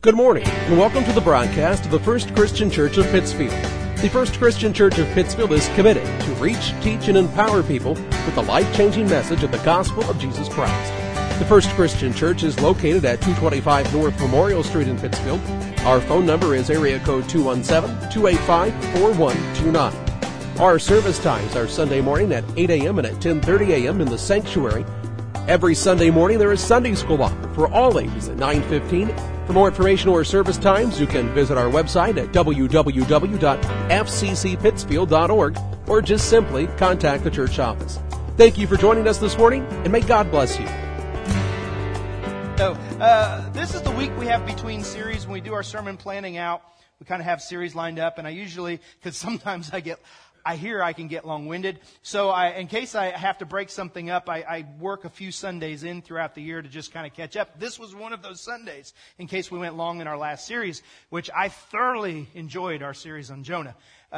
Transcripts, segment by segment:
Good morning, and welcome to the broadcast of the First Christian Church of Pittsfield. The First Christian Church of Pittsfield is committed to reach, teach, and empower people with the life-changing message of the gospel of Jesus Christ. The First Christian Church is located at 225 North Memorial Street in Pittsfield. Our phone number is area code 217-285-4129. Our service times are Sunday morning at 8 a.m. and at 10:30 a.m. in the sanctuary. Every Sunday morning there is Sunday school offered for all ages at 9:15. For more information or service times, you can visit our website at www.fccpittsfield.org or just simply contact the church office. Thank you for joining us this morning, and may God bless you. So, this is the week we have between series. When we do our sermon planning out, we kind of have series lined up, and I usually, because sometimes I hear I can get long-winded. So in case I have to break something up, I work a few Sundays in throughout the year to just kind of catch up. This was one of those Sundays, in case we went long in our last series, which I thoroughly enjoyed our series on Jonah.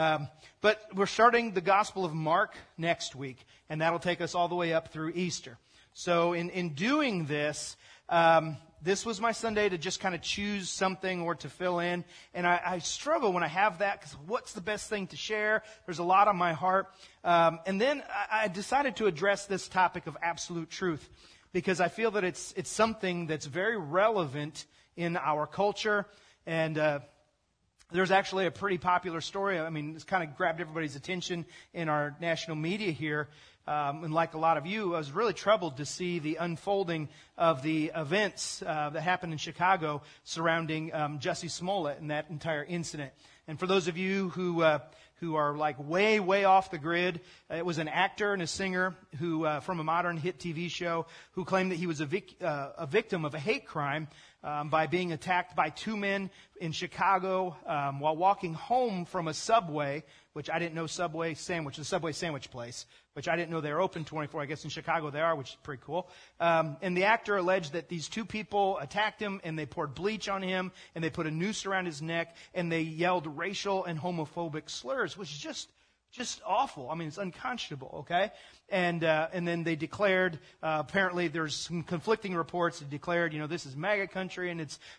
But we're starting the Gospel of Mark next week, and that'll take us all the way up through Easter. So in doing this, this was my Sunday to just kind of choose something or to fill in. And I struggle when I have that, because what's the best thing to share? There's a lot on my heart. And then I decided to address this topic of absolute truth, because I feel that it's something that's very relevant in our culture. And there's actually a pretty popular story. I mean, it's kind of grabbed everybody's attention in our national media here. And like a lot of you, I was really troubled to see the unfolding of the events that happened in Chicago surrounding Jussie Smollett and that entire incident. And for those of you who are like way off the grid, it was an actor and a singer who from a modern hit TV show who claimed that he was a victim of a hate crime by being attacked by two men in Chicago while walking home from a Subway, which I didn't know the Subway sandwich place, which I didn't know they were open 24. I guess in Chicago they are, which is pretty cool. And the actor alleged that these two people attacked him, and they poured bleach on him, and they put a noose around his neck, and they yelled racial and homophobic slurs, which is just awful. I mean, it's unconscionable, okay? And then they declared, apparently there's some conflicting reports that declared, this is MAGA country, and it's,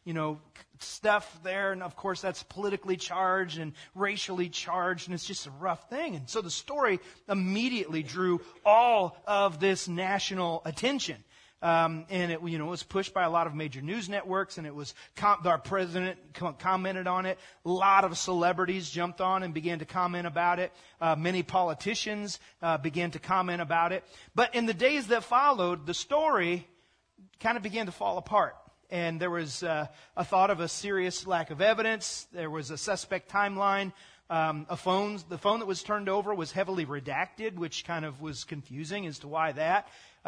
stuff there, and of course that's politically charged and racially charged, and it's just a rough thing. And so the story immediately drew all of this national attention. And it, was pushed by a lot of major news networks, and it was, our president commented on it. A lot of celebrities jumped on and began to comment about it. Many politicians began to comment about it. But in the days that followed, the story kind of began to fall apart. And there was a thought of a serious lack of evidence. There was a suspect timeline. The phone that was turned over was heavily redacted, which kind of was confusing as to why that.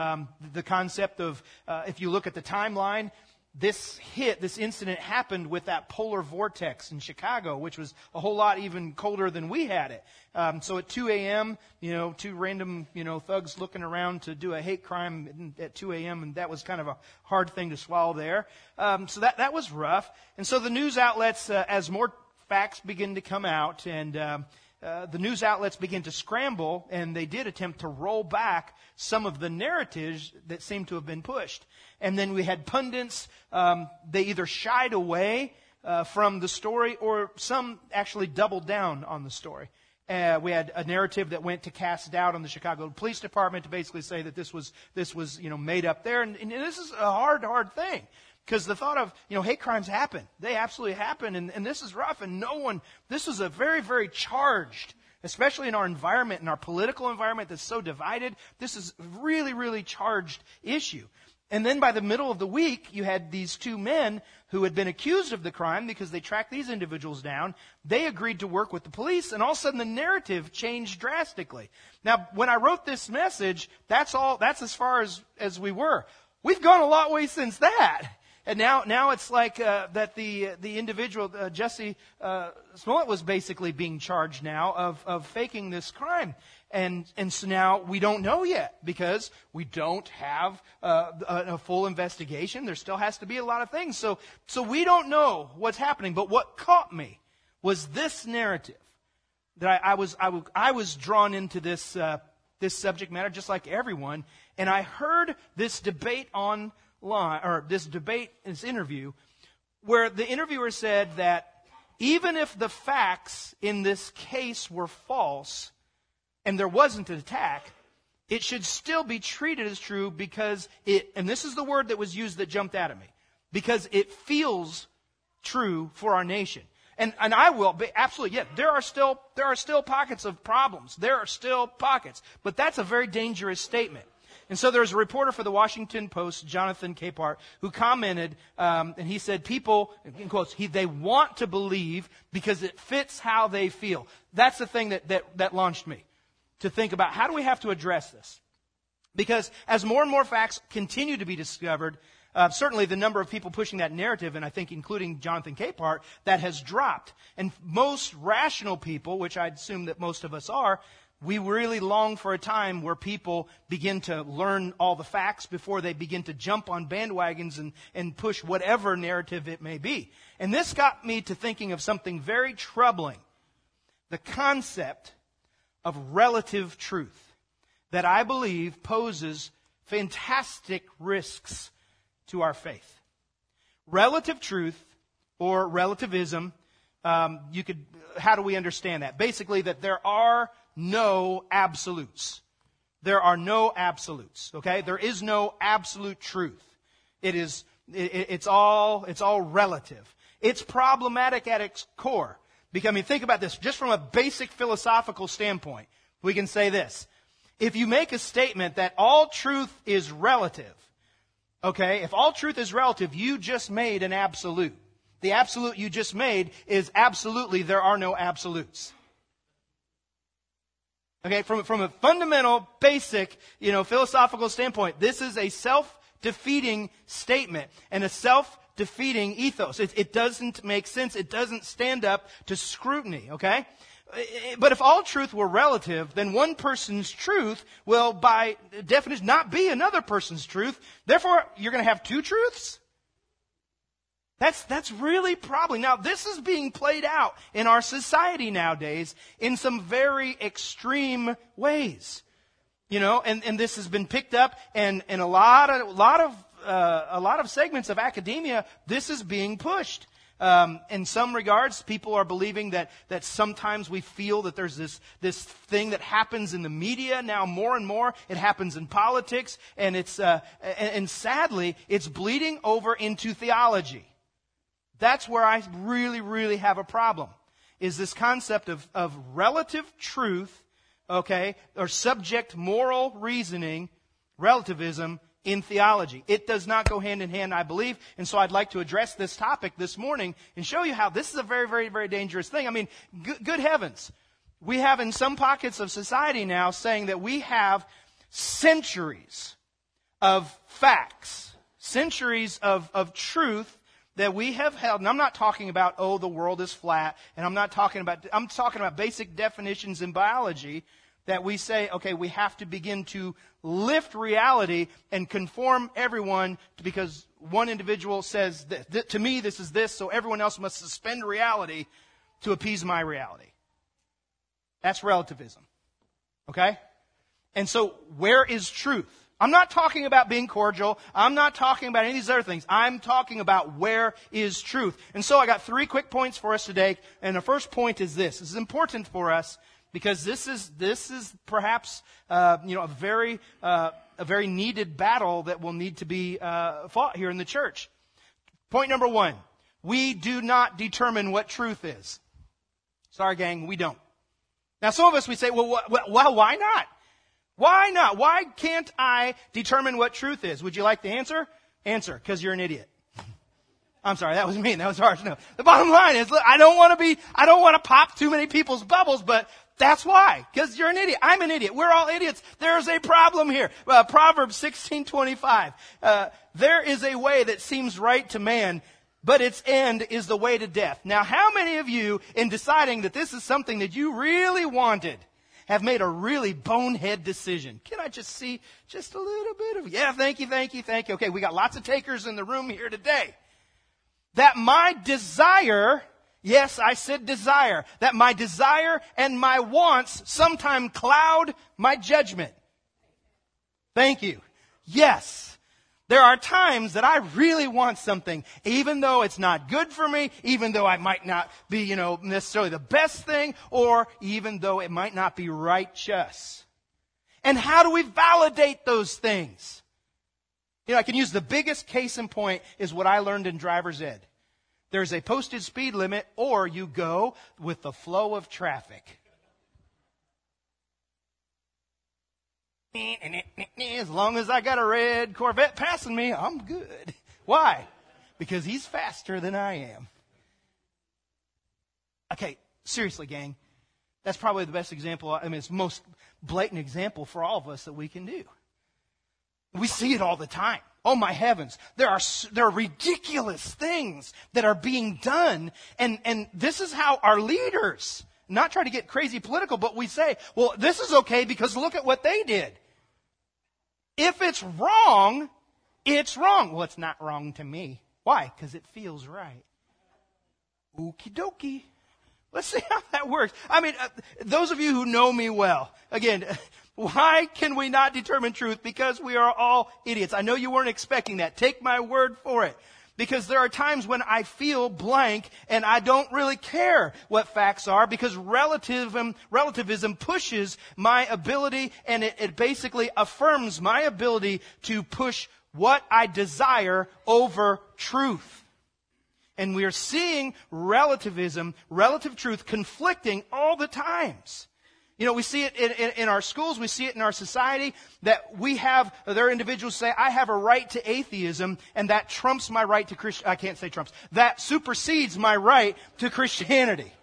The concept of, if you look at the timeline, this incident happened with that polar vortex in Chicago, which was a whole lot even colder than we had it. So at 2 a.m., two random, thugs looking around to do a hate crime at 2 a.m., and that was kind of a hard thing to swallow there. So that was rough. And so the news outlets, as more facts begin to come out, and the news outlets begin to scramble, and they did attempt to roll back some of the narratives that seemed to have been pushed. And then we had pundits, they either shied away from the story, or some actually doubled down on the story. We had a narrative that went to cast doubt on the Chicago Police Department to basically say that this was made up there. And this is a hard thing. Because the thought of, hate crimes happen. They absolutely happen, and this is rough, and this is a very, very charged, especially in our environment, in our political environment that's so divided, this is a really, really charged issue. And then by the middle of the week, you had these two men who had been accused of the crime because they tracked these individuals down. They agreed to work with the police, and all of a sudden the narrative changed drastically. Now, when I wrote this message, that's as far as we were. We've gone a lot way since that. And now it's like that the individual, Jussie Smollett, was basically being charged now of faking this crime. And so now we don't know yet, because we don't have a full investigation. There still has to be a lot of things. So we don't know what's happening. But what caught me was this narrative, that I was drawn into this subject matter just like everyone. And I heard this debate this interview where the interviewer said that even if the facts in this case were false and there wasn't an attack, it should still be treated as true because and this is the word that was used that jumped out at me, because it feels true for our nation. And I will be absolutely, yeah, there are still pockets of problems. There are still pockets. But that's a very dangerous statement. And so there's a reporter for the Washington Post, Jonathan Capehart, who commented, and he said, people, in quotes, they want to believe because it fits how they feel. That's the thing that launched me to think about, how do we have to address this? Because as more and more facts continue to be discovered, certainly the number of people pushing that narrative, and I think including Jonathan Capehart, that has dropped. And most rational people, which I'd assume that most of us are, we really long for a time where people begin to learn all the facts before they begin to jump on bandwagons and push whatever narrative it may be. And this got me to thinking of something very troubling. The concept of relative truth that I believe poses fantastic risks to our faith. Relative truth or relativism, how do we understand that? Basically that there are no absolutes. There are no absolutes, okay? There is no absolute truth. It's all relative. It's problematic at its core. Because, I mean, think about this. Just from a basic philosophical standpoint, we can say this. If you make a statement that all truth is relative, okay, if all truth is relative, you just made an absolute. The absolute you just made is absolutely there are no absolutes. Okay, from a fundamental, basic, philosophical standpoint, this is a self-defeating statement and a self-defeating ethos. It doesn't make sense. It doesn't stand up to scrutiny, okay? But if all truth were relative, then one person's truth will, by definition, not be another person's truth. Therefore, you're going to have two truths? That's really probably. Now, this is being played out in our society nowadays in some very extreme ways. And this has been picked up, and in a lot of segments of academia, this is being pushed. In some regards, people are believing that sometimes we feel that there's this thing that happens in the media now more and more. It happens in politics, and and sadly, it's bleeding over into theology. That's where I really, really have a problem, is this concept of relative truth, okay, or subject moral reasoning, relativism, in theology. It does not go hand in hand, I believe, and so I'd like to address this topic this morning and show you how this is a very, very, very dangerous thing. I mean, good heavens. We have in some pockets of society now saying that we have centuries of facts, centuries of truth that we have held. And I'm not talking about, the world is flat, and I'm talking about basic definitions in biology that we say, okay, we have to begin to lift reality and conform everyone because one individual says, to me this is this, so everyone else must suspend reality to appease my reality. That's relativism. Okay? And so where is truth? I'm not talking about being cordial. I'm not talking about any of these other things. I'm talking about where is truth. And so I got 3 quick points for us today. And the first point is this. This is important for us because this is perhaps a very needed battle that will need to be fought here in the church. Point number 1. We do not determine what truth is. Sorry, gang, we don't. Now, some of us, we say, well, why not? Why not? Why can't I determine what truth is? Would you like the answer? Answer, because you're an idiot. I'm sorry, that was mean. That was harsh. No. The bottom line is, look, I don't want to pop too many people's bubbles, but that's why. Because you're an idiot. I'm an idiot. We're all idiots. There's a problem here. Proverbs 16:25. There is a way that seems right to man, but its end is the way to death. Now, how many of you, in deciding that this is something that you really wanted, have made a really bonehead decision? Can I just see just a little bit of, yeah, thank you. Okay, we got lots of takers in the room here today. That my desire, yes, I said desire, that my desire and my wants sometimes cloud my judgment. Thank you. Yes. There are times that I really want something, even though it's not good for me, even though it might not be, necessarily the best thing, or even though it might not be righteous. And how do we validate those things? I can use the biggest case in point is what I learned in driver's ed. There's a posted speed limit, or you go with the flow of traffic. As long as I got a red Corvette passing me, I'm good. Why? Because he's faster than I am. Okay, seriously, gang. That's probably the best example. It's the most blatant example for all of us that we can do. We see it all the time. Oh my heavens. There are ridiculous things that are being done. And this is how our leaders, not try to get crazy political, but we say, well, this is okay because look at what they did. If it's wrong, it's wrong. Well, it's not wrong to me. Why? Because it feels right. Okie dokie. Let's see how that works. Those of you who know me well, again, why can we not determine truth? Because we are all idiots. I know you weren't expecting that. Take my word for it. Because there are times when I feel blank and I don't really care what facts are because relativism pushes my ability and it basically affirms my ability to push what I desire over truth. And we are seeing relativism, relative truth conflicting all the times. We see it in our schools, we see it in our society, that there are individuals say, I have a right to atheism, and that trumps my right to I can't say trumps. That supersedes my right to Christianity.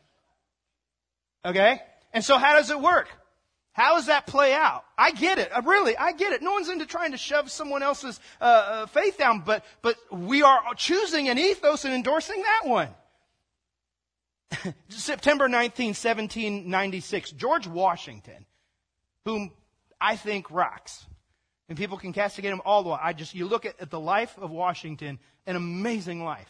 Okay? And so how does it work? How does that play out? I get it. I get it. No one's into trying to shove someone else's faith down, but we are choosing an ethos and endorsing that one. September 19, 1796, George Washington, whom I think rocks. And people can castigate him all the way. You look at the life of Washington, an amazing life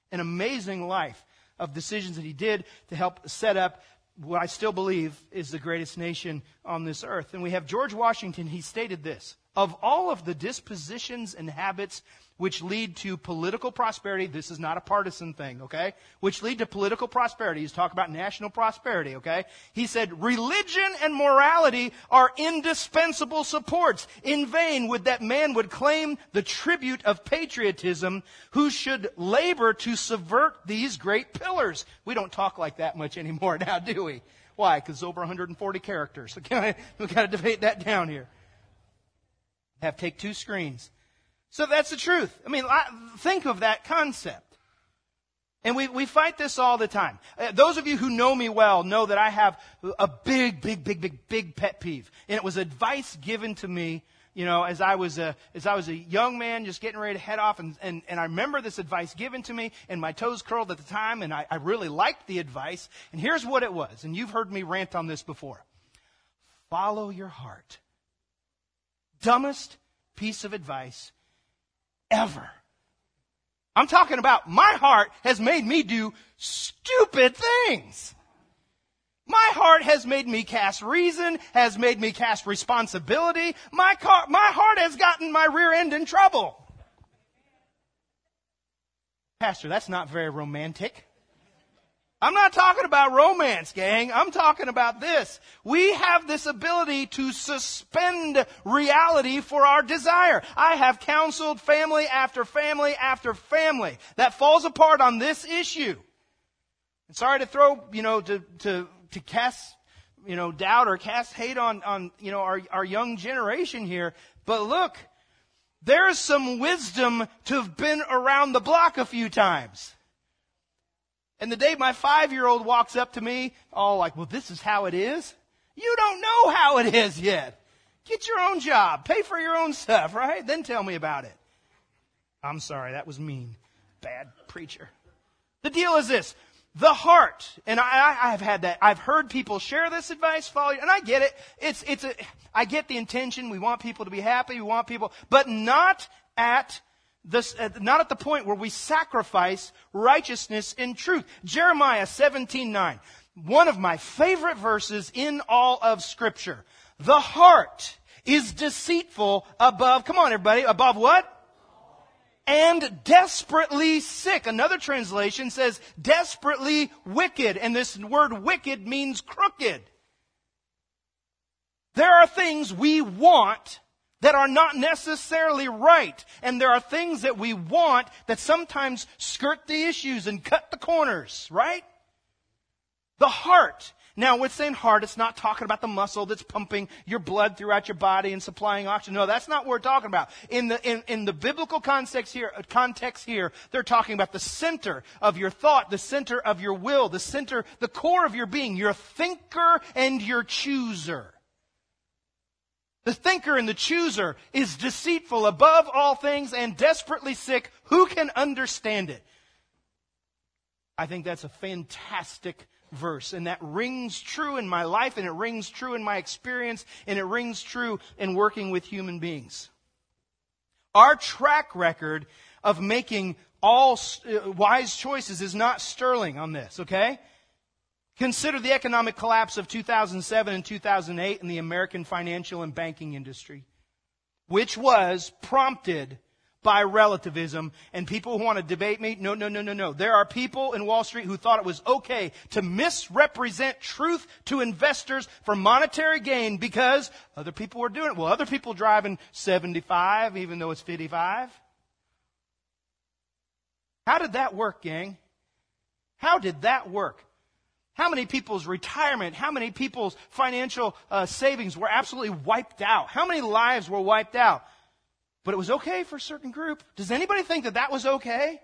of decisions that he did to help set up what I still believe is the greatest nation on this earth. And we have George Washington, he stated this: of all of the dispositions and habits which lead to political prosperity, this is not a partisan thing, okay? Which lead to political prosperity. He's talking about national prosperity, okay? He said, religion and morality are indispensable supports. In vain would that man would claim the tribute of patriotism who should labor to subvert these great pillars. We don't talk like that much anymore now, do we? Why? Because it's over 140 characters. Okay? We've got to debate that down here. Have take 2 screens. So that's the truth. Think of that concept. And we fight this all the time. Those of you who know me well know that I have a big pet peeve. And it was advice given to me, as I was a young man just getting ready to head off. And I remember this advice given to me, and my toes curled at the time, and I really liked the advice. And here's what it was. And you've heard me rant on this before. Follow your heart. Dumbest piece of advice ever. I'm talking about my heart has made me do stupid things. My heart has made me cast reason, has made me cast responsibility. My heart has gotten my rear end in trouble. Pastor, that's not very romantic. I'm not talking about romance, gang. I'm talking about this. We have this ability to suspend reality for our desire. I have counseled family after family after family that falls apart on this issue. And sorry to throw, to cast, doubt or cast hate on our young generation here. But look, there's some wisdom to have been around the block a few times. And the day my 5-year-old walks up to me, all like, well, this is how it is. You don't know how it is yet. Get your own job. Pay for your own stuff, right? Then tell me about it. I'm sorry, that was mean. Bad preacher. The deal is this. The heart, and I have had that. I've heard people share this advice, follow, and I get it. I get the intention. We want people to be happy. We want people, but not at the point where we sacrifice righteousness in truth. Jeremiah 17:9, one of my favorite verses in all of Scripture. The heart is deceitful above, come on everybody, above what? and desperately sick. Another translation says desperately wicked, and this word wicked means crooked. There are things we want that are not necessarily right, and there are things that we want that sometimes skirt the issues and cut the corners, right? The heart. Now, with saying heart, it's not talking about the muscle that's pumping your blood throughout your body and supplying oxygen. No, that's not what we're talking about. In the biblical context here, they're talking about the center of your thought, the center of your will, the core of your being, your thinker and your chooser. The thinker and the chooser is deceitful above all things and desperately sick. Who can understand it? I think that's a fantastic verse, and that rings true in my life, and it rings true in my experience, and it rings true in working with human beings. Our track record of making all wise choices is not sterling on this, okay? Consider the economic collapse of 2007 and 2008 in the American financial and banking industry, which was prompted by relativism. And people who want to debate me, no. There are people in Wall Street who thought it was okay to misrepresent truth to investors for monetary gain because other people were doing it. Well, other people driving 75 even though it's 55. How did that work, gang? How did that work? How many people's retirement, how many people's financial savings were absolutely wiped out? How many lives were wiped out? But it was okay for a certain group. Does anybody think that that was okay?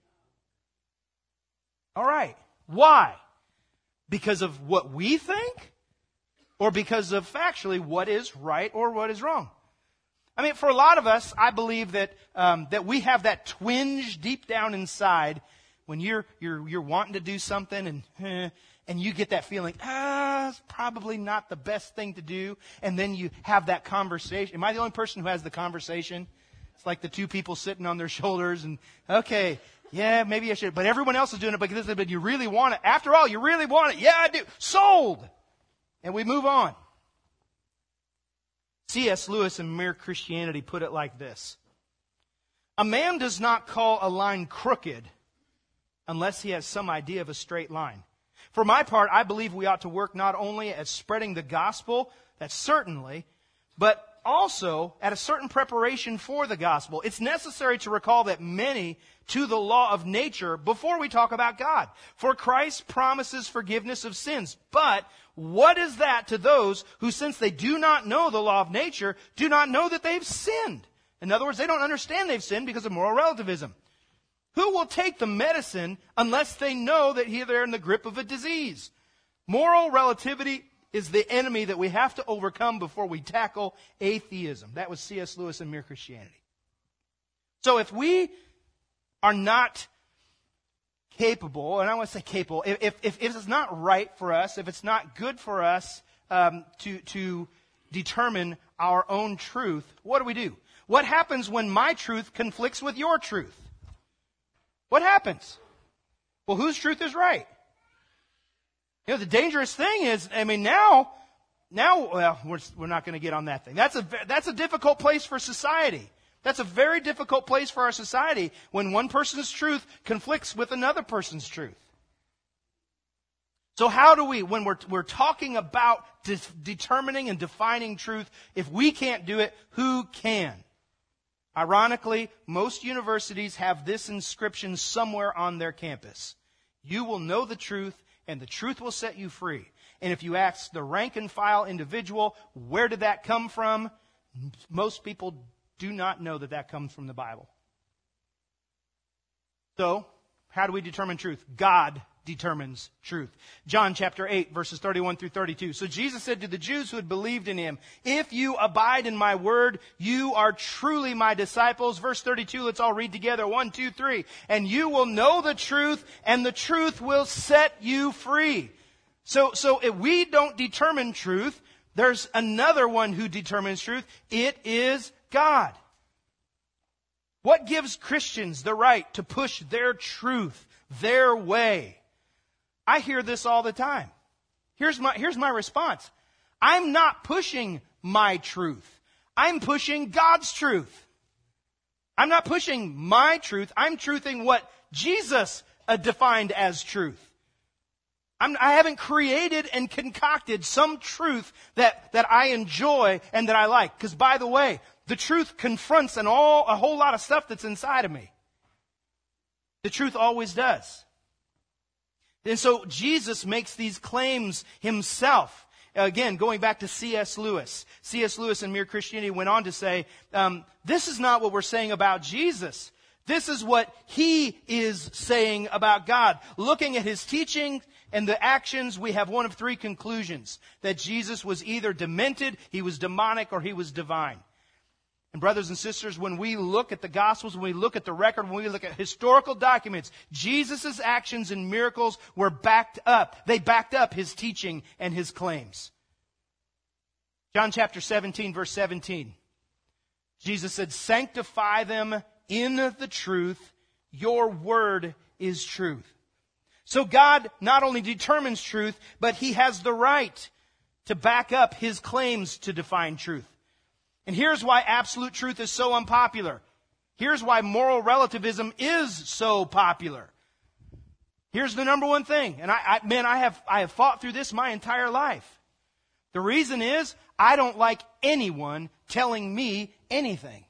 All right. Why? Because of what we think? Or because of factually what is right or what is wrong? I mean, for a lot of us, I believe that that we have that twinge deep down inside when you're wanting to do something and you get that feeling, it's probably not the best thing to do. And then you have that conversation. Am I the only person who has the conversation? It's like the two people sitting on their shoulders and, okay, yeah, maybe I should. But everyone else is doing it because but you really want it. After all, you really want it. Yeah, I do. Sold. And we move on. C.S. Lewis in Mere Christianity put it like this. A man does not call a line crooked unless he has some idea of a straight line. For my part, I believe we ought to work not only at spreading the gospel, that's certainly, but also at a certain preparation for the gospel. It's necessary to recall that many to the law of nature before we talk about God. For Christ promises forgiveness of sins. But what is that to those who, since they do not know the law of nature, do not know that they've sinned? In other words, they don't understand they've sinned because of moral relativism. Who will take the medicine unless they know that they're in the grip of a disease? Moral relativity is the enemy that we have to overcome before we tackle atheism. That was C.S. Lewis in Mere Christianity. So if we are not capable, and I want to say capable, if it's not right for us, if it's not good for us to determine our own truth, what do? What happens when my truth conflicts with your truth? What happens? Well, whose truth is right? You know, the dangerous thing is, I mean, now, well, we're not going to get on that thing. That's a difficult place for society. That's a very difficult place for our society when one person's truth conflicts with another person's truth. So how do we, when we're talking about determining and defining truth, if we can't do it, who can? Ironically, most universities have this inscription somewhere on their campus. You will know the truth, and the truth will set you free. And if you ask the rank and file individual, where did that come from? Most people do not know that that comes from the Bible. So, how do we determine truth? God determines truth. John chapter 8, verses 31 through 32. So Jesus said to the Jews who had believed in him, if you abide in my word, you are truly my disciples. Verse 32, let's all read together. 1, 2, 3. And you will know the truth, and the truth will set you free. So if we don't determine truth, there's another one who determines truth. It is God. What gives Christians the right to push their truth their way? I hear this all the time. Here's my response. I'm not pushing my truth. I'm pushing God's truth. I'm not pushing my truth. I'm truthing what Jesus defined as truth. I haven't created and concocted some truth that I enjoy and that I like. Because by the way, the truth confronts a whole lot of stuff that's inside of me. The truth always does. And so Jesus makes these claims himself. Again, going back to C.S. Lewis. C.S. Lewis in Mere Christianity went on to say, this is not what we're saying about Jesus. This is what he is saying about God. Looking at his teaching and the actions, we have one of three conclusions. That Jesus was either demented, he was demonic, or he was divine. And brothers and sisters, when we look at the Gospels, when we look at the record, when we look at historical documents, Jesus' actions and miracles were backed up. They backed up his teaching and his claims. John chapter 17, verse 17. Jesus said, sanctify them in the truth. Your word is truth. So God not only determines truth, but he has the right to back up his claims to define truth. And here's why absolute truth is so unpopular. Here's why moral relativism is so popular. Here's the number one thing. And I have fought through this my entire life. The reason is I don't like anyone telling me anything.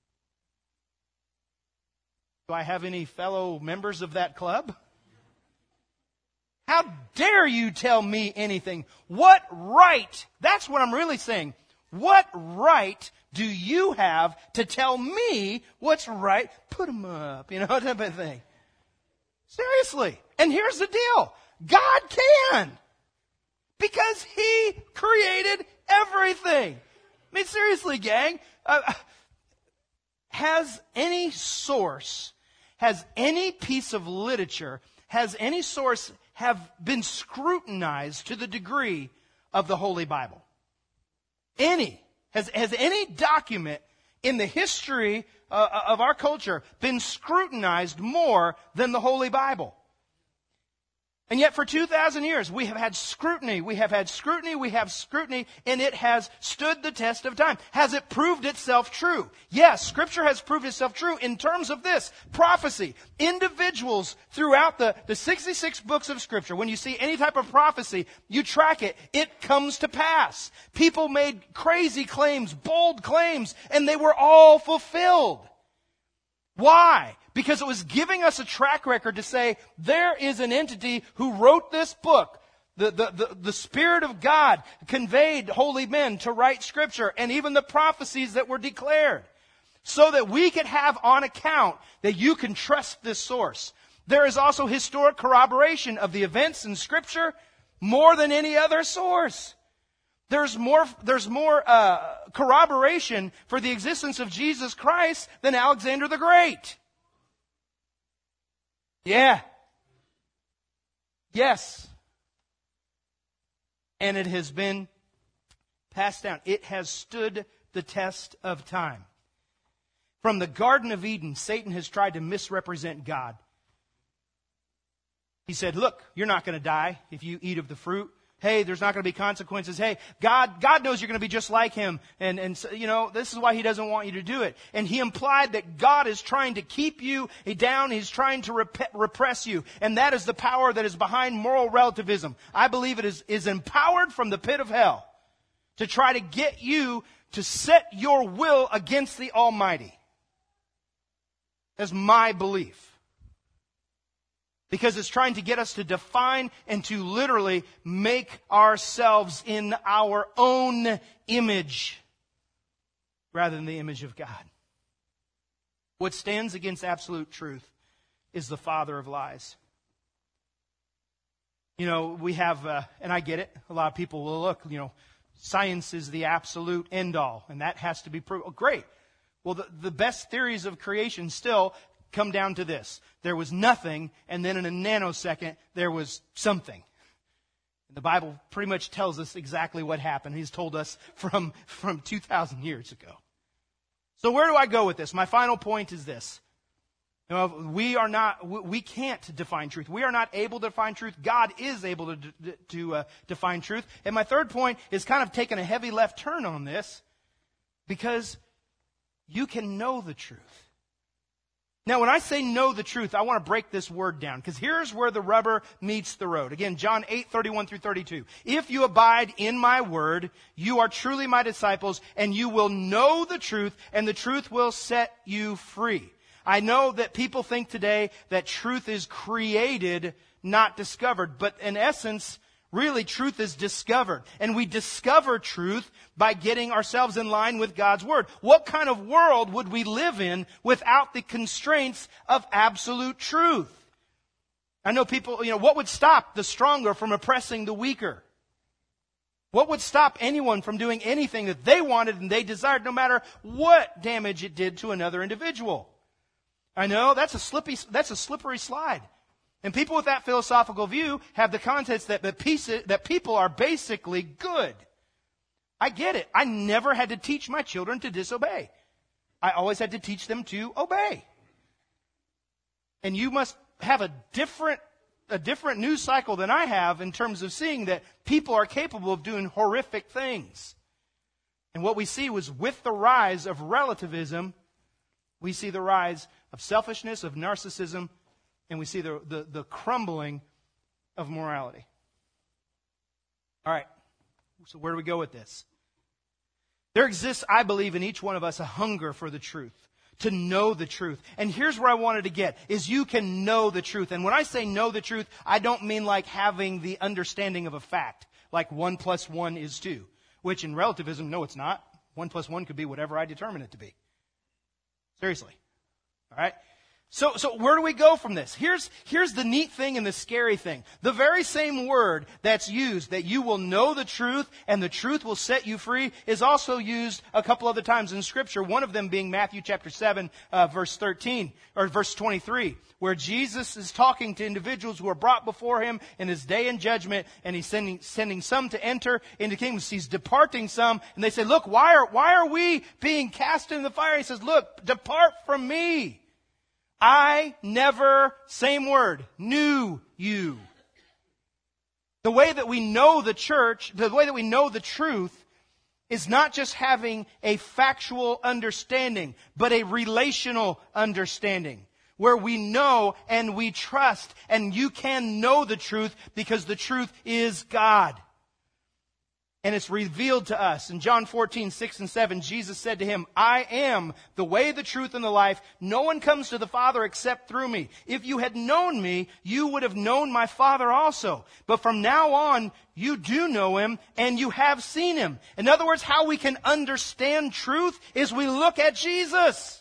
Do I have any fellow members of that club? How dare you tell me anything? What right? That's what I'm really saying. What right do you have to tell me what's right? Put them up, type of thing. Seriously. And here's the deal. God can. Because he created everything. I mean, seriously, gang. Has any source, has any piece of literature, has any source have been scrutinized to the degree of the Holy Bible? Any. Has any document in the history of our culture been scrutinized more than the Holy Bible? And yet for 2,000 years, we have had scrutiny, we have scrutiny, and it has stood the test of time. Has it proved itself true? Yes, Scripture has proved itself true in terms of this. Prophecy. Individuals throughout the 66 books of Scripture, when you see any type of prophecy, you track it. It comes to pass. People made crazy claims, bold claims, and they were all fulfilled. Why? Because it was giving us a track record to say, there is an entity who wrote this book. The Spirit of God conveyed holy men to write Scripture and even the prophecies that were declared. So that we could have on account that you can trust this source. There is also historic corroboration of the events in Scripture more than any other source. There's more corroboration for the existence of Jesus Christ than Alexander the Great. Yeah. Yes. And it has been passed down. It has stood the test of time. From the Garden of Eden, Satan has tried to misrepresent God. He said, look, you're not going to die if you eat of the fruit. Hey, there's not going to be consequences. Hey, God knows you're going to be just like him. And so, this is why he doesn't want you to do it. And he implied that God is trying to keep you down. He's trying to repress you. And that is the power that is behind moral relativism. I believe it is empowered from the pit of hell to try to get you to set your will against the Almighty. That's my belief. Because it's trying to get us to define and to literally make ourselves in our own image rather than the image of God. What stands against absolute truth is the father of lies. We have, and I get it, a lot of people will look, science is the absolute end all, and that has to be proven. Oh, great. Well, the best theories of creation still come down to this. There was nothing, and then in a nanosecond, there was something. The Bible pretty much tells us exactly what happened. He's told us from 2,000 years ago. So where do I go with this? My final point is this. We can't define truth. We are not able to define truth. God is able to define truth. And my third point is kind of taking a heavy left turn on this, because you can know the truth. Now, when I say know the truth, I want to break this word down, because here's where the rubber meets the road. Again, John 8:31 through 32. If you abide in my word, you are truly my disciples, and you will know the truth, and the truth will set you free. I know that people think today that truth is created, not discovered. But in essence, really, truth is discovered. And we discover truth by getting ourselves in line with God's Word. What kind of world would we live in without the constraints of absolute truth? I know people, what would stop the stronger from oppressing the weaker? What would stop anyone from doing anything that they wanted and they desired, no matter what damage it did to another individual? I know that's a slippery slide. And people with that philosophical view have the context that people are basically good. I get it. I never had to teach my children to disobey. I always had to teach them to obey. And you must have a different news cycle than I have in terms of seeing that people are capable of doing horrific things. And what we see was with the rise of relativism, we see the rise of selfishness, of narcissism, and we see the crumbling of morality. All right, so where do we go with this? There exists, I believe, in each one of us a hunger for the truth, to know the truth. And here's where I wanted to get, is you can know the truth. And when I say know the truth, I don't mean like having the understanding of a fact, like 1 + 1 is 2, which in relativism, no, it's not. 1 + 1 could be whatever I determine it to be. Seriously. All right? So where do we go from this? Here's the neat thing and the scary thing. The very same word that's used, that you will know the truth and the truth will set you free, is also used a couple other times in Scripture. One of them being Matthew chapter 7, verse 13, or verse 23, where Jesus is talking to individuals who are brought before him in his day in judgment, and he's sending some to enter into kingdoms. He's departing some, and they say, look, why are we being cast into the fire? He says, look, depart from me. I never, same word, knew you. The way that we know the church, the way that we know the truth, is not just having a factual understanding, but a relational understanding, where we know and we trust, and you can know the truth because the truth is God. And it's revealed to us. In John 14, 6 and 7, Jesus said to him, I am the way, the truth, and the life. No one comes to the Father except through me. If you had known me, you would have known my Father also. But from now on, you do know him, and you have seen him. In other words, how we can understand truth is we look at Jesus.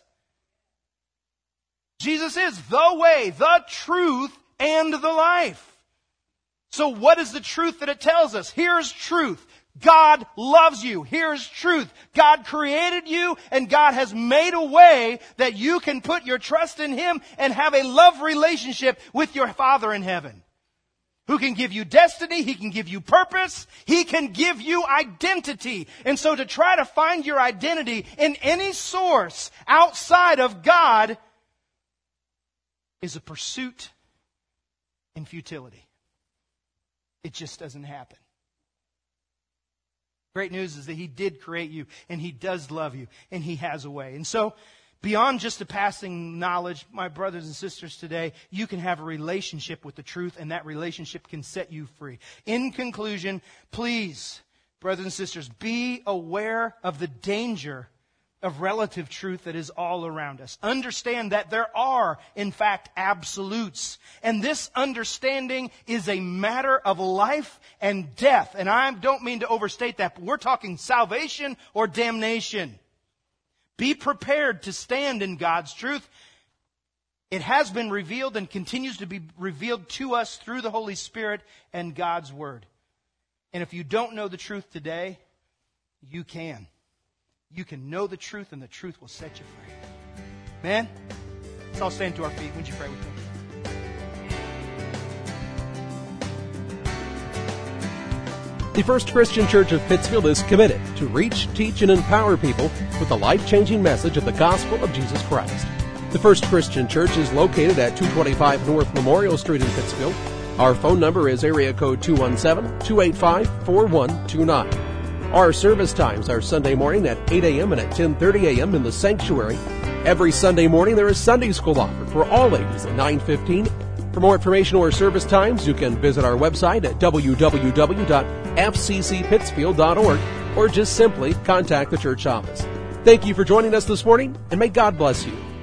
Jesus is the way, the truth, and the life. So what is the truth that it tells us? Here's truth. God loves you. Here's truth. God created you, and God has made a way that you can put your trust in him and have a love relationship with your Father in heaven, who can give you destiny. He can give you purpose. He can give you identity. And so to try to find your identity in any source outside of God is a pursuit in futility. It just doesn't happen. Great news is that he did create you, and he does love you, and he has a way. And so, beyond just a passing knowledge, my brothers and sisters today, you can have a relationship with the truth, and that relationship can set you free. In conclusion, please, brothers and sisters, be aware of the danger of relative truth that is all around us. Understand that there are, in fact, absolutes. And this understanding is a matter of life and death. And I don't mean to overstate that, but we're talking salvation or damnation. Be prepared to stand in God's truth. It has been revealed and continues to be revealed to us through the Holy Spirit and God's Word. And if you don't know the truth today, you can. You can know the truth, and the truth will set you free. Man, let's all stand to our feet. Would you pray with me? The First Christian Church of Pittsfield is committed to reach, teach, and empower people with the life-changing message of the gospel of Jesus Christ. The First Christian Church is located at 225 North Memorial Street in Pittsfield. Our phone number is area code 217-285-4129. Our service times are Sunday morning at 8 a.m. and at 10:30 a.m. in the sanctuary, Every Sunday morning, there is Sunday school offered for all ages at 9:15. For more information or service times, you can visit our website at www.fccpittsfield.org or just simply contact the church office. Thank you for joining us this morning, and may God bless you.